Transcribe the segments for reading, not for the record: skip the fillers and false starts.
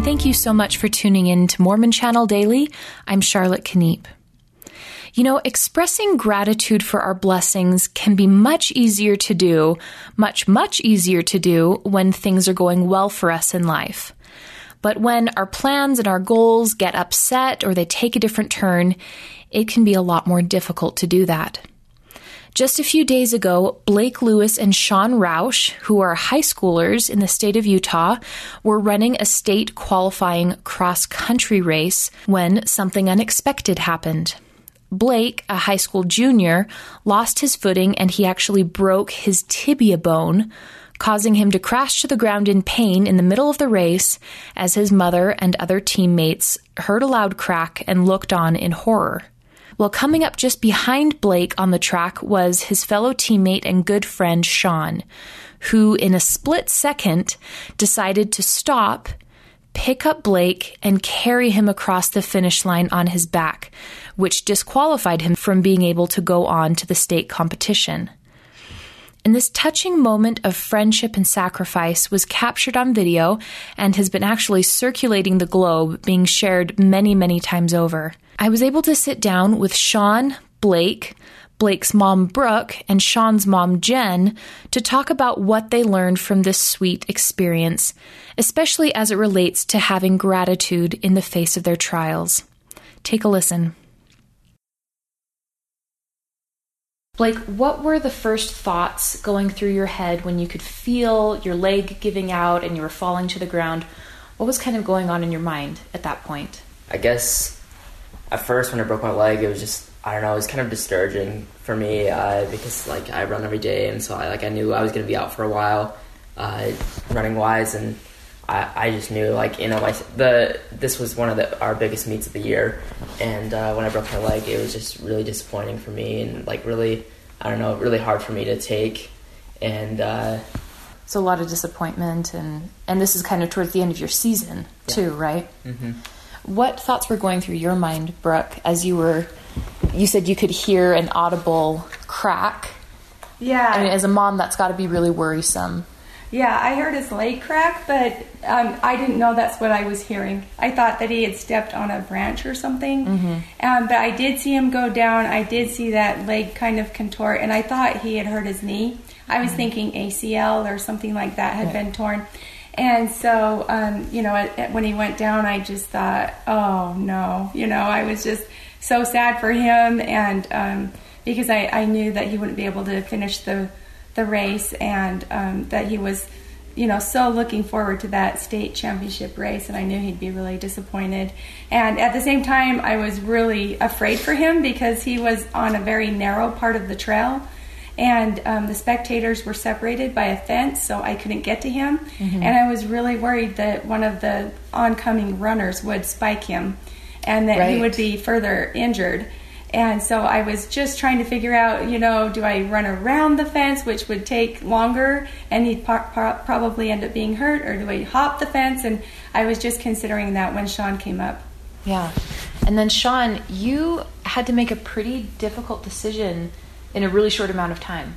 and thank you so much for tuning in to Mormon Channel Daily. I'm Charlotte Kniep. You know, expressing gratitude for our blessings can be much easier to do, much easier to do when things are going well for us in life. But when our plans and our goals get upset or they take a different turn, it can be a lot more difficult to do that. Just a few days ago, Blake Lewis and Sean Roush, who are high schoolers in the state of Utah, were running a state qualifying cross-country race when something unexpected happened. Blake, a high school junior, lost his footing and he actually broke his tibia bone, causing him to crash to the ground in pain in the middle of the race as his mother and other teammates heard a loud crack and looked on in horror. Well, coming up just behind Blake on the track was his fellow teammate and good friend Sean, who in a split second decided to stop, pick up Blake, and carry him across the finish line on his back, which disqualified him from being able to go on to the state competition. And this touching moment of friendship and sacrifice was captured on video and has been actually circulating the globe, being shared many times over. I was able to sit down with Sean, Blake, Blake's mom, Brooke, and Sean's mom, Jen, to talk about what they learned from this sweet experience, especially as it relates to having gratitude in the face of their trials. Take a listen. Blake, what were the first thoughts going through your head when you could feel your leg giving out and you were falling to the ground? What was kind of going on in your mind at that point? I guess at first when I broke my leg, it was just, I don't know, it was kind of discouraging for me because like I run every day, and so I knew I was going to be out for a while running wise, and I just knew, like, you know, this was one of our biggest meets of the year, and when I broke my leg, it was just really disappointing for me, and like really, I don't know, really hard for me to take, and so a lot of disappointment, and this is kind of towards the end of your season too, right? Mm-hmm. What thoughts were going through your mind, Brooke, as you said you could hear an audible crack? Yeah. I mean, as a mom, that's got to be really worrisome. Yeah, I heard his leg crack, but I didn't know that's what I was hearing. I thought that he had stepped on a branch or something. Mm-hmm. But I did see him go down. I did see that leg kind of contort, and I thought he had hurt his knee. I was thinking ACL or something like that had been torn. And so, when he went down, I just thought, oh, no. You know, I was just so sad for him, and because I knew that he wouldn't be able to finish the race, and that he was, so looking forward to that state championship race, and I knew he'd be really disappointed. And at the same time, I was really afraid for him because he was on a very narrow part of the trail, and the spectators were separated by a fence, so I couldn't get to him. Mm-hmm. And I was really worried that one of the oncoming runners would spike him and that he would be further injured. And so I was just trying to figure out, do I run around the fence, which would take longer, and he'd probably end up being hurt, or do I hop the fence? And I was just considering that when Sean came up. Yeah. And then, Sean, you had to make a pretty difficult decision in a really short amount of time.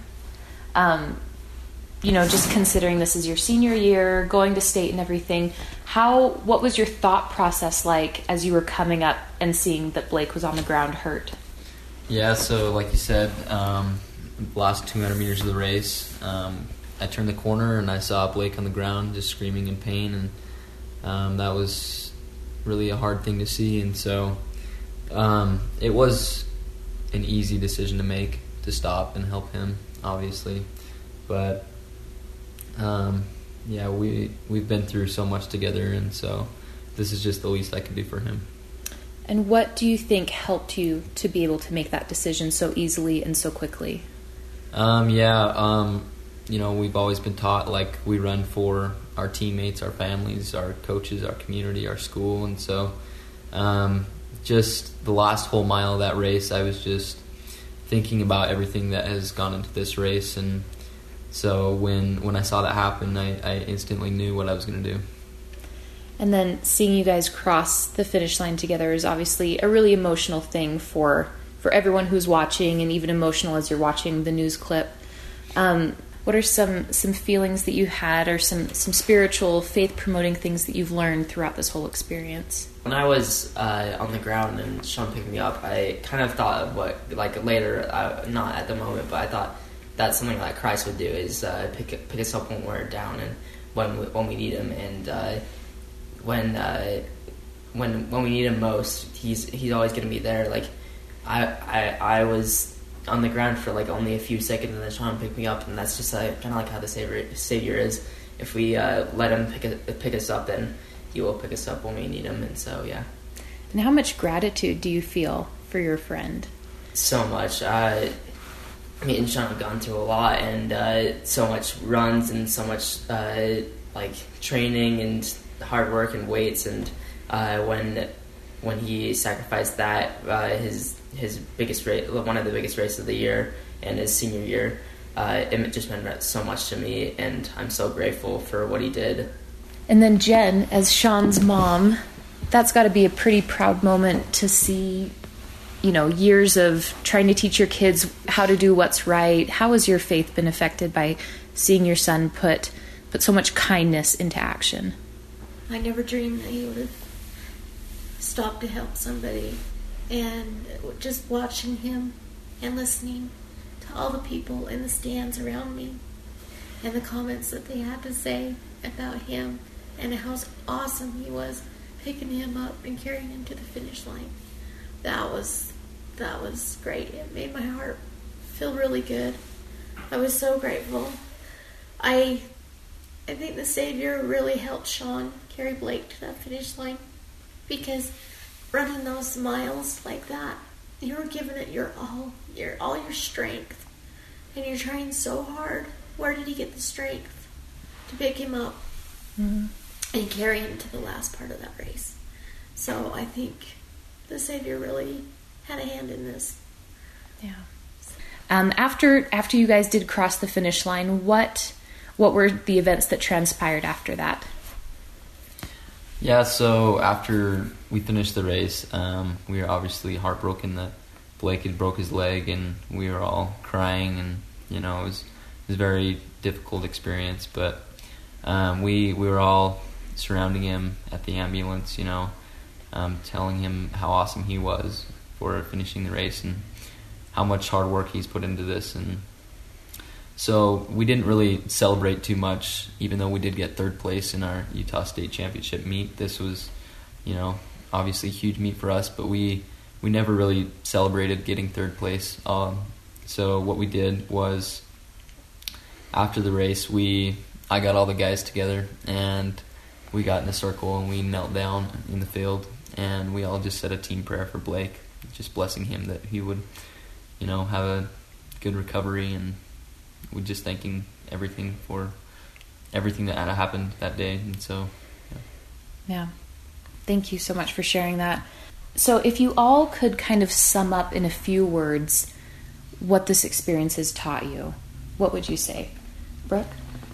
Just considering this is your senior year, going to state and everything, what was your thought process like as you were coming up and seeing that Blake was on the ground hurt? Yeah, so like you said, the last 200 meters of the race, I turned the corner and I saw Blake on the ground just screaming in pain, and that was really a hard thing to see, and so it was an easy decision to make, to stop and help him, obviously, but we've been through so much together, and so this is just the least I can do for him. And what do you think helped you to be able to make that decision so easily and so quickly? We've always been taught, like, we run for our teammates, our families, our coaches, our community, our school, and so just the last whole mile of that race, I was just thinking about everything that has gone into this race, and so when I saw that happen, I instantly knew what I was going to do. And then seeing you guys cross the finish line together is obviously a really emotional thing for everyone who's watching, and even emotional as you're watching the news clip. what are some feelings that you had, or some spiritual, faith-promoting things that you've learned throughout this whole experience? When I was on the ground and Sean picked me up, I kind of thought of what, like later, not at the moment, but I thought that's something that Christ would do, is pick us up when we're down and when we need him, and when we need him most, he's always going to be there. Like I was on the ground for like only a few seconds, and then Sean picked me up, and that's just kind of like how the Savior is. If we let him pick us up, then he will pick us up when we need him. And so, yeah. And how much gratitude do you feel for your friend? So much. Me and Sean have gone through a lot, and so much runs, and so much like training and hard work and weights. And when he sacrificed that, his biggest race, one of the biggest races of the year, and his senior year, it just meant so much to me, and I'm so grateful for what he did. And then Jen, as Sean's mom, that's got to be a pretty proud moment to see, years of trying to teach your kids how to do what's right. How has your faith been affected by seeing your son put so much kindness into action? I never dreamed that he would have stopped to help somebody. And just watching him and listening to all the people in the stands around me and the comments that they had to say about him and how awesome he was, picking him up and carrying him to the finish line. That was great. It made my heart feel really good. I was so grateful. I think the Savior really helped Sean carry Blake to that finish line, because running those miles like that, you're giving it your all your strength, and you're trying so hard. Where did he get the strength to pick him up and carry him to the last part of that race? So I think the Savior really had a hand in this. Yeah. After you guys did cross the finish line, what were the events that transpired after that? Yeah, so after we finished the race, we were obviously heartbroken that Blake had broke his leg, and we were all crying, and it was a very difficult experience. But we were all surrounding him at the ambulance, telling him how awesome he was for finishing the race and how much hard work he's put into this. And so we didn't really celebrate too much, even though we did get third place in our Utah State Championship meet. This was, obviously a huge meet for us, but we never really celebrated getting third place. So what we did was, after the race, I got all the guys together, and we got in a circle, and we knelt down in the field, and we all just said a team prayer for Blake, just blessing him that he would, have a good recovery, and we're just thanking everything for everything that had happened that day. And so, yeah. Thank you so much for sharing that. So if you all could kind of sum up in a few words what this experience has taught you, what would you say? Brooke?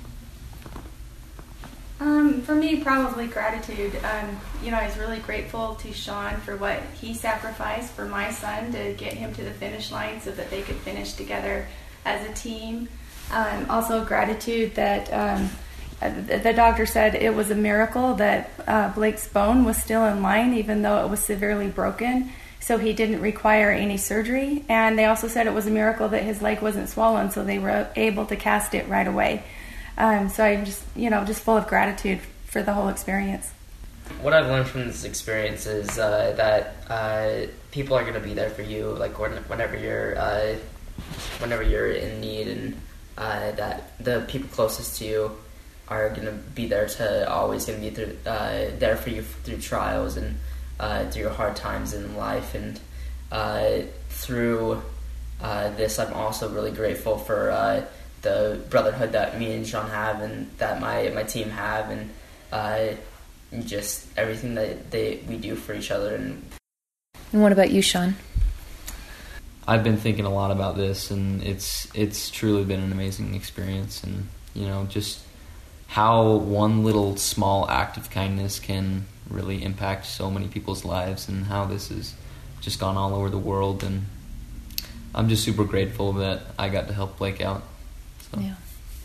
For me, probably gratitude. I was really grateful to Sean for what he sacrificed for my son to get him to the finish line so that they could finish together as a team. Also gratitude that the doctor said it was a miracle that Blake's bone was still in line, even though it was severely broken, so he didn't require any surgery. And they also said it was a miracle that his leg wasn't swollen, so they were able to cast it right away. So I'm just full of gratitude for the whole experience. What I've learned from this experience is that people are going to be there for you, like whenever you're in need, and that the people closest to you are going to be there to always going to be there for you through trials and through your hard times in life. And through this, I'm also really grateful for the brotherhood that me and Sean have, and that my team have, and just everything that we do for each other. And what about you, Sean? I've been thinking a lot about this, and it's truly been an amazing experience. And just how one little small act of kindness can really impact so many people's lives, and how this has just gone all over the world. And I'm just super grateful that I got to help Blake out. So. Yeah.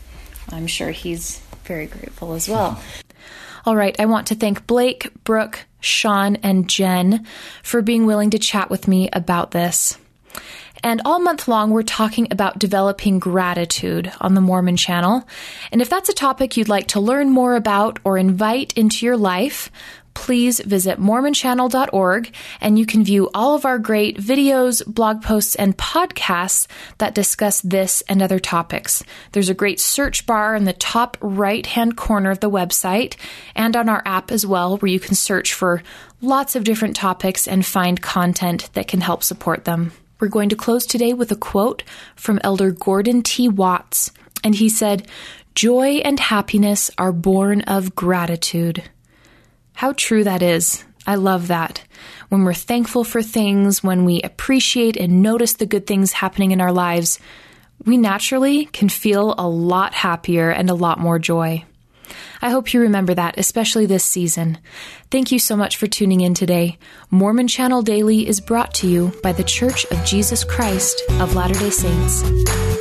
I'm sure he's very grateful as well. All right, I want to thank Blake, Brooke, Sean, and Jen for being willing to chat with me about this. And all month long, we're talking about developing gratitude on the Mormon Channel. And if that's a topic you'd like to learn more about or invite into your life, please visit mormonchannel.org, and you can view all of our great videos, blog posts, and podcasts that discuss this and other topics. There's a great search bar in the top right-hand corner of the website and on our app as well, where you can search for lots of different topics and find content that can help support them. We're going to close today with a quote from Elder Gordon T. Watts, and he said, "Joy and happiness are born of gratitude." How true that is. I love that. When we're thankful for things, when we appreciate and notice the good things happening in our lives, we naturally can feel a lot happier and a lot more joy. I hope you remember that, especially this season. Thank you so much for tuning in today. Mormon Channel Daily is brought to you by The Church of Jesus Christ of Latter-day Saints.